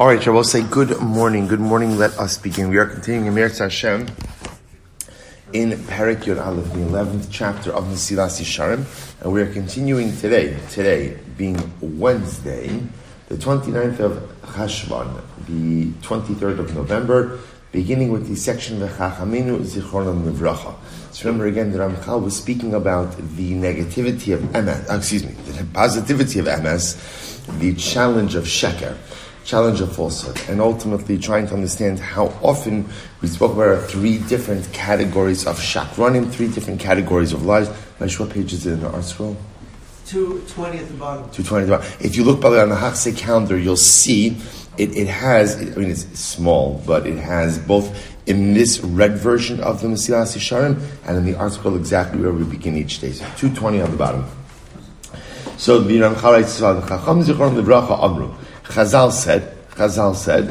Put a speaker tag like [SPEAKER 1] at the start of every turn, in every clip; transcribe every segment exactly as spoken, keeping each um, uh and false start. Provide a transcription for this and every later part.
[SPEAKER 1] All right, I will say good morning. Good morning. Let us begin. We are continuing in Meretz Hashem in Perek Yud Aleph, the eleventh chapter of Mesilas Yesharim, and we are continuing today. Today being Wednesday, the twenty-ninth of Cheshvan, the twenty-third of November, beginning with the section V'chachamenu Zichronam Livracha. So remember again, the Ramchal was speaking about the negativity of M S. Uh, excuse me, the positivity of M S, the challenge of Sheker. Challenge of falsehood, and ultimately trying to understand how often we spoke about our three different categories of shakranim, three different categories of lies. Nice, what page is it in the art scroll?
[SPEAKER 2] two twenty at the bottom.
[SPEAKER 1] two twenty at the bottom. If you look by the way on the Haksei calendar, you'll see it, it has, I mean it's small, but it has both in this red version of the Mesilas Yesharim and in the art scroll exactly where we begin each day. So two twenty on the bottom. So the Ramchal writes, Chacham Zichron Livracha Amru. Chazal said, Chazal said,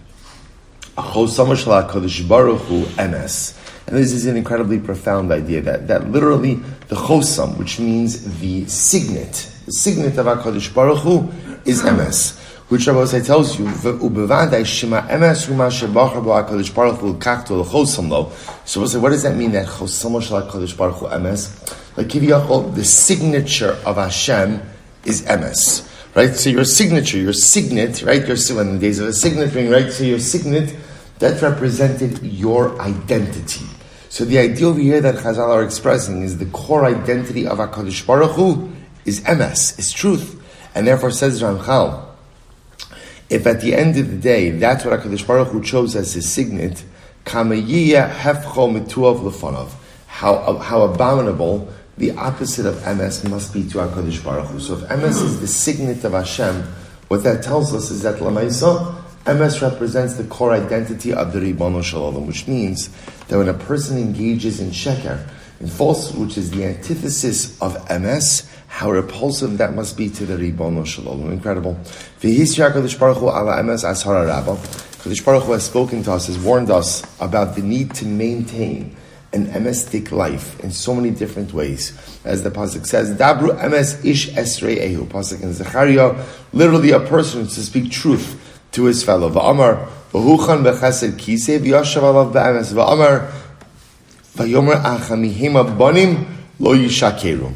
[SPEAKER 1] Chosamosh Baruch Hu M S. And this is an incredibly profound idea that, that literally the Chosam, which means the signet, the signet of HaKadosh Baruch Hu is M S. Which Rabbi Yosai tells you, Ubevadai Shema M S Huma Shebachar Bo HaKadosh Baruch Hu Kakto L'Chosam Lo. So we'll say, what does that mean that Chosamosh HaKadosh Baruch Hu M S? Like Kiviyachol, the signature of Hashem is M S. Right, so your signature, your signet, right? Your in the days of a signet ring, right? So your signet that represented your identity. So the idea over here that Chazal are expressing is the core identity of HaKadosh Baruch Hu is M S, is truth, and therefore says Ramchal, if at the end of the day that's what HaKadosh Baruch Hu chose as his signet, Kameyiyah hefcho mituav lefanov, how how abominable. The opposite of M S must be to HaKadosh Baruch Hu. So if M S is the signet of Hashem, what that tells us is that Lamaisa, M S represents the core identity of the Ribbono Shel Olam, which means that when a person engages in Sheker, in falsehood, which is the antithesis of M S, how repulsive that must be to the Ribbono Shel Olam. Incredible. V'hisri HaKadosh Baruch Hu ala M S ashara rabba. HaKadosh Baruch Hu has spoken to us, has warned us about the need to maintain an emes-tic life in so many different ways. As the pasuk says, Dabru emes ish esrei ehu. Pasuk in Zechariah, literally a person is to speak truth to his fellow. Va'amar, v'huchan b'chesed kiseh, v'yashav alav b'emes. Va'amar, v'yomer achamihim abanim lo yishakeru.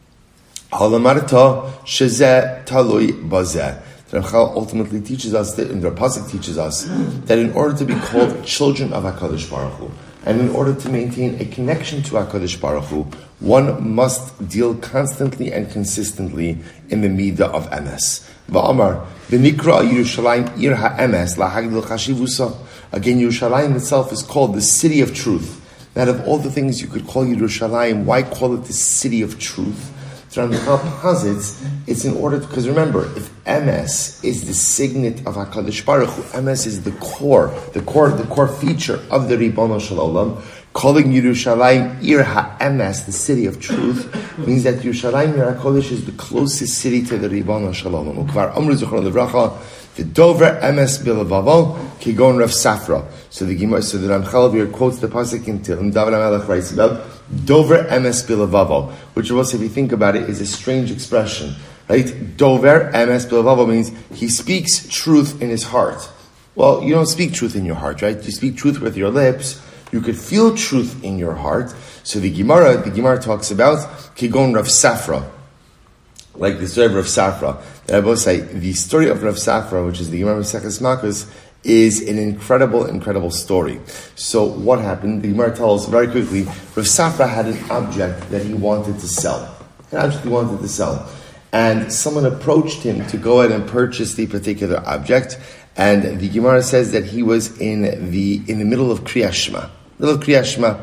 [SPEAKER 1] Halamarta shezeh taloi bazeh. The Ramchal ultimately teaches us, that, and the pasuk teaches us, that in order to be called children of HaKadosh Baruch Hu, and in order to maintain a connection to HaKadosh Baruch Hu, one must deal constantly and consistently in the midah of M S. Va'amar, v'nikra Yerushalayim ir ha'M S lahagdil chashivusa. Again, Yerushalayim itself is called the city of truth. Out of all the things you could call Yerushalayim, why call it the city of truth? So Ramchal posits, it's in order, because remember, if M S is the signet of HaKadosh Baruch Hu, M S is the core, the core, the core feature of the Ribbono Shel Olam. Calling Yerushalayim Ir HaM S, the city of truth, means that Yerushalayim Ir HaKodesh is the closest city to the Ribbono Shel Olam. Ukvar Amru Zichron Livracha, the Dover M S Bilavavo, Kigon Rav Safra. So the Gemara, so the Ramchal here quotes the pasuk in Tehillim. David HaMelech writes about Dover M S Bilavavo, which also, if you think about it, is a strange expression, right? Dover M S Bilavavo means he speaks truth in his heart. Well, you don't speak truth in your heart, right? You speak truth with your lips. You could feel truth in your heart. So the Gemara, the Gemara talks about Kigon Rav Safra, like the story of Rav Safra. That I both say the story of Rav Safra, which is the Gemara Maseches Makos, is an incredible, incredible story. So what happened? The Gemara tells very quickly. Rav Safra had an object that he wanted to sell. An object he wanted to sell, and someone approached him to go ahead and purchase the particular object. And the Gemara says that he was in the in the middle of Kriyas Shema. Middle of Kriyas Shema.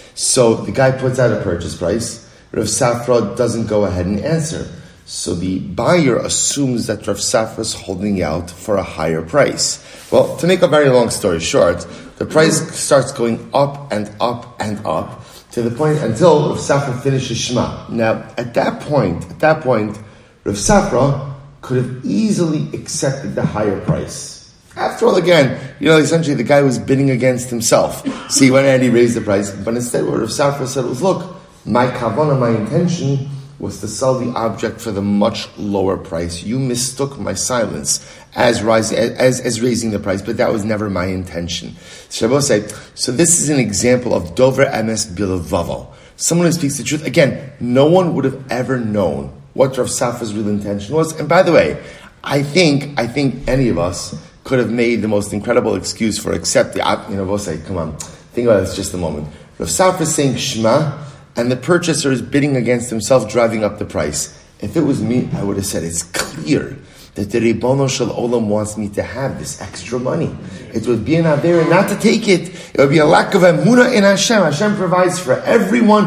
[SPEAKER 1] So the guy puts out a purchase price. Rav Safra doesn't go ahead and answer. So the buyer assumes that Rav Safra is holding out for a higher price. Well, to make a very long story short, the price starts going up and up and up to the point until Rav Safra finishes Shema. Now, at that point, at that point, Rav Safra could have easily accepted the higher price. After all, again, you know, essentially the guy was bidding against himself. So he went ahead and he raised the price. But instead what Rav Safra said was, look, my kavanah, my intention was to sell the object for the much lower price. You mistook my silence as rising, as, as raising the price, but that was never my intention. So say, so this is an example of dover emes bilavavel. Someone who speaks the truth. Again, no one would have ever known what Rav Safra's real intention was. And by the way, I think, I think any of us could have made the most incredible excuse for accepting. You know, we'll say, come on, think about this just a moment. Rav Safra is saying Shema, and the purchaser is bidding against himself, driving up the price. If it was me, I would have said, it's clear that the Ribono Shel Olam wants me to have this extra money. It would be an avera not to take it. It would be a lack of emunah in Hashem. Hashem provides for everyone.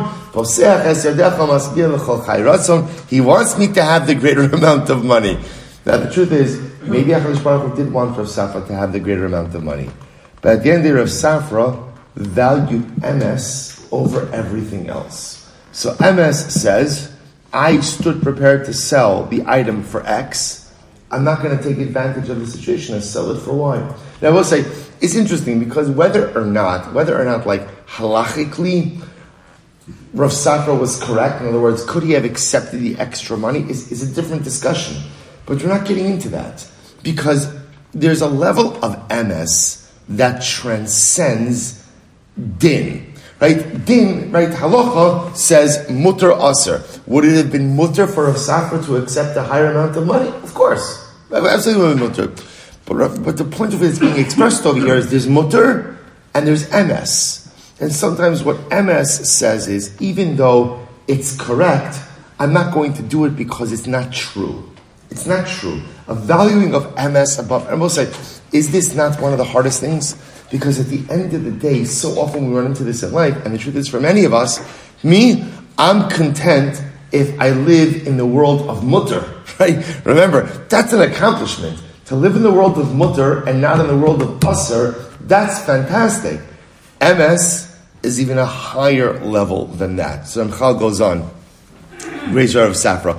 [SPEAKER 1] He wants me to have the greater amount of money. Now the truth is, maybe HaKadosh Baruch Hu did want Rav Safra to have the greater amount of money. But at the end of Rav Safra valued emes over everything else. So emes says, I stood prepared to sell the item for X. I'm not going to take advantage of the situation and sell it for Y. Now I will say, it's interesting because whether or not, whether or not like halachically, Rav Safra was correct, in other words, could he have accepted the extra money, is, is a different discussion. But we're not getting into that. Because there's a level of emes that transcends din. Right? Din, right? Halacha says mutter aser. Would it have been mutter for Rav Safra to accept a higher amount of money? Of course. Absolutely mutter. But, but the point of it is being expressed over here is there's mutter and there's emes. And sometimes what emes says is, even though it's correct, I'm not going to do it because it's not true. It's not true. A valuing of emes above, and we'll say, is this not one of the hardest things? Because at the end of the day, so often we run into this in life, and the truth is for many of us, me, I'm content if I live in the world of mutter, right? Remember, that's an accomplishment. To live in the world of mutter and not in the world of asr, that's fantastic. Emes is even a higher level than that. So Ramchal goes on. Great story of Safra.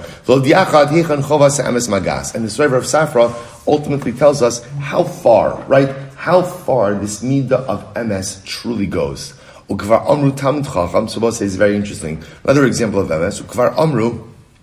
[SPEAKER 1] And the story of Safra ultimately tells us how far, right? How far this midah of emes truly goes. Ukvar amru Talmid Chacham. Sabah says very interesting. Another example of emes. Ukvar amru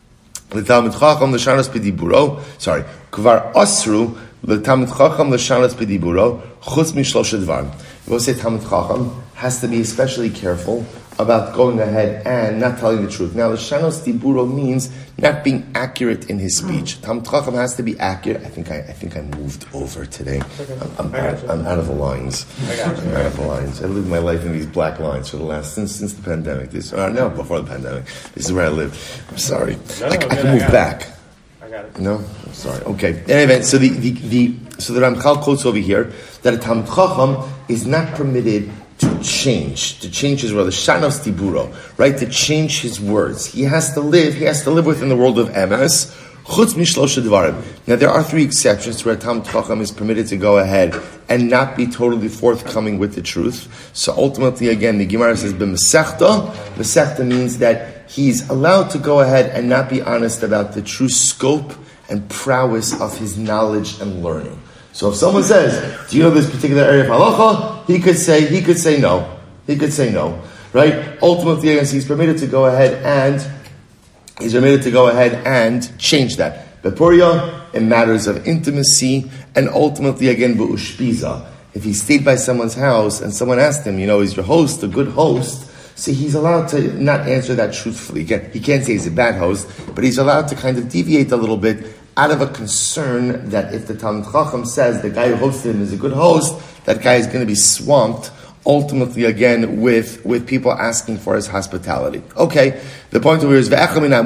[SPEAKER 1] Talmid Chacham l'shanas pediburo. Sorry. Ukvar asru Talmid Chacham l'shanas pediburo. Chutz mishlosh dvarim. We'll say Talmid Chacham has to be especially careful about going ahead and not telling the truth. Now, l'shanos diburo means not being accurate in his speech. Talmid Chacham has to be accurate. I think I, I think I moved over today. I'm, I'm, out, I'm out of the lines. I got you. I'm out of the lines. I lived my life in these black lines for the last since since the pandemic. This uh, no, before the pandemic. This is where I live. I'm sorry.
[SPEAKER 3] No,
[SPEAKER 1] I, I
[SPEAKER 3] good,
[SPEAKER 1] can
[SPEAKER 3] I
[SPEAKER 1] move
[SPEAKER 3] got
[SPEAKER 1] back.
[SPEAKER 3] It. I got it.
[SPEAKER 1] No, I'm sorry. Okay. Anyway, so the the, the so the Ramchal quotes over here that a Talmid Chacham is not permitted to change, to change his word, the shanos tiburo, right? To change his words. He has to live, he has to live within the world of emes. Chutz mishlosh dvarim. Now there are three exceptions where Talmid Chacham is permitted to go ahead and not be totally forthcoming with the truth. So ultimately, again, the Gemara says b'mesechta. Mesechta means that he's allowed to go ahead and not be honest about the true scope and prowess of his knowledge and learning. So if someone says, do you know this particular area of halacha? He could say, he could say no. He could say no. Right? Ultimately, again, he's permitted to go ahead and, he's permitted to go ahead and change that. Bepuria, in matters of intimacy, and ultimately, again, b'ushpiza. If he stayed by someone's house and someone asked him, you know, is your host a good host? So he's allowed to not answer that truthfully. Again, he can't say he's a bad host, but he's allowed to kind of deviate a little bit out of a concern that if the Talmid Chacham says the guy who hosted him is a good host, that guy is going to be swamped, ultimately again, with, with people asking for his hospitality. Okay, the point over here is,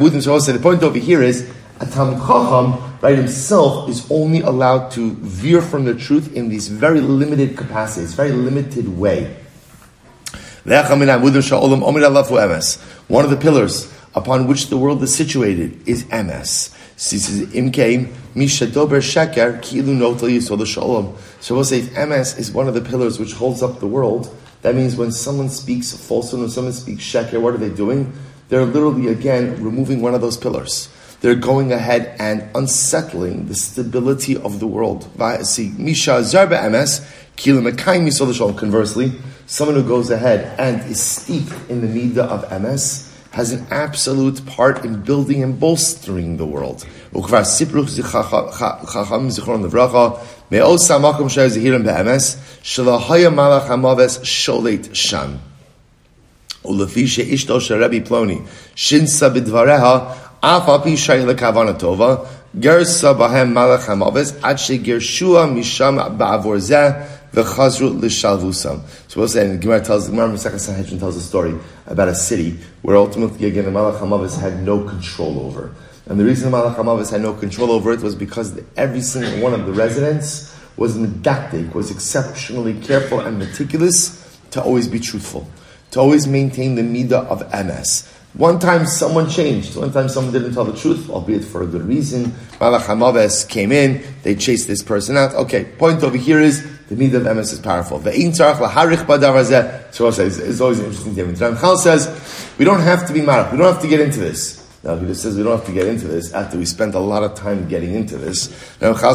[SPEAKER 1] so the point over here is, a Talmid Chacham, right, himself is only allowed to veer from the truth in these very limited capacities, very limited way. One of the pillars upon which the world is situated is emes. So he says, Imkeim, Mishadober Sheker, Kilu Notel Yisod Shalom. So we'll say if emes is one of the pillars which holds up the world, that means when someone speaks falsehood, when someone speaks sheker, what are they doing? They're literally, again, removing one of those pillars. They're going ahead and unsettling the stability of the world. See, Misha Zarba emes, Kilu Mekayim Yisod Shalom. Conversely, someone who goes ahead and is steeped in the midah of emes, has an absolute part in building and bolstering the world. Ukvar sipruch chacham zichron levracha me'os samakom shei zehirim be'emes shalahaya malach hamaves sholet sham ulefi sheishto sherebi ploni shinsa b'dvareha af api shei lekavana tova gersa bahem malach hamaves ad shegershua misham ba'avor zeh v'chazru l'shalvusam. So we'll say, and the Gemara tells, the Gemara Masechah Sanhedrin tells a story about a city where ultimately, again, the Malach HaMavis had no control over. And the reason the Malach HaMavis had no control over it was because every single one of the residents was medactic, was exceptionally careful and meticulous to always be truthful, to always maintain the midah of M S. One time someone changed. One time someone didn't tell the truth, albeit for a good reason. Malach HaMaves came in, they chased this person out. Okay, point over here is, the midah of M S is powerful. So it's always interesting to him. Ramchal says, we don't have to be marach, we don't have to get into this. Now he just says we don't have to get into this after we spent a lot of time getting into this. Ramchal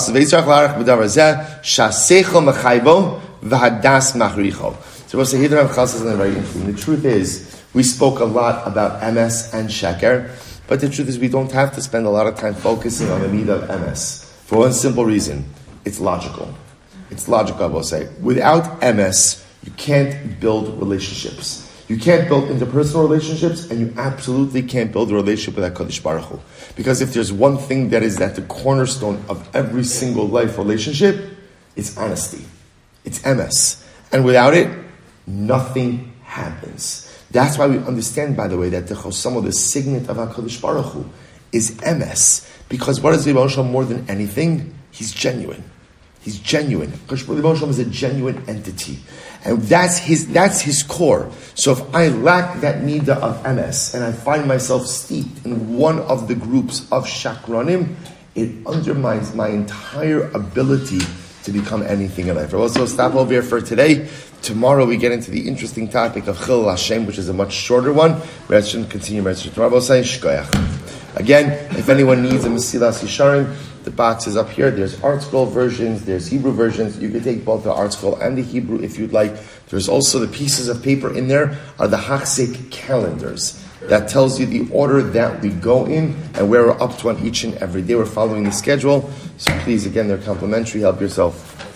[SPEAKER 1] says, So we'll say here the Ramchal says something very interesting. The truth is, we spoke a lot about M S and Sheker, but the truth is we don't have to spend a lot of time focusing on the midah of M S. For one simple reason, it's logical. It's logical, I will say. Without M S, you can't build relationships. You can't build interpersonal relationships, and you absolutely can't build a relationship with HaKadosh Baruch Hu. Because if there's one thing that is at the cornerstone of every single life relationship, it's honesty. It's M S. And without it, nothing happens. That's why we understand, by the way, that the Chosam, the signet of HaKadosh Baruch Hu, is M S. Because what is Rebbe Shalom more than anything? He's genuine. He's genuine. Rebbe Shalom is a genuine entity. And that's his, that's his core. So if I lack that midah of M S, and I find myself steeped in one of the groups of shakranim, it undermines my entire ability to become anything in life. We'll also stop over here for today. Tomorrow we get into the interesting topic of Chil Hashem, which is a much shorter one. We shouldn't continue tomorrow. We'll say Shkoyach. Again, if anyone needs a Mesilas Yesharim, the box is up here. There's Art Scroll versions, there's Hebrew versions. You can take both the Art Scroll and the Hebrew if you'd like. There's also the pieces of paper in there are the Hachzik calendars. That tells you the order that we go in and where we're up to on each and every day. We're following the schedule. So please, again, they're complimentary. Help yourself.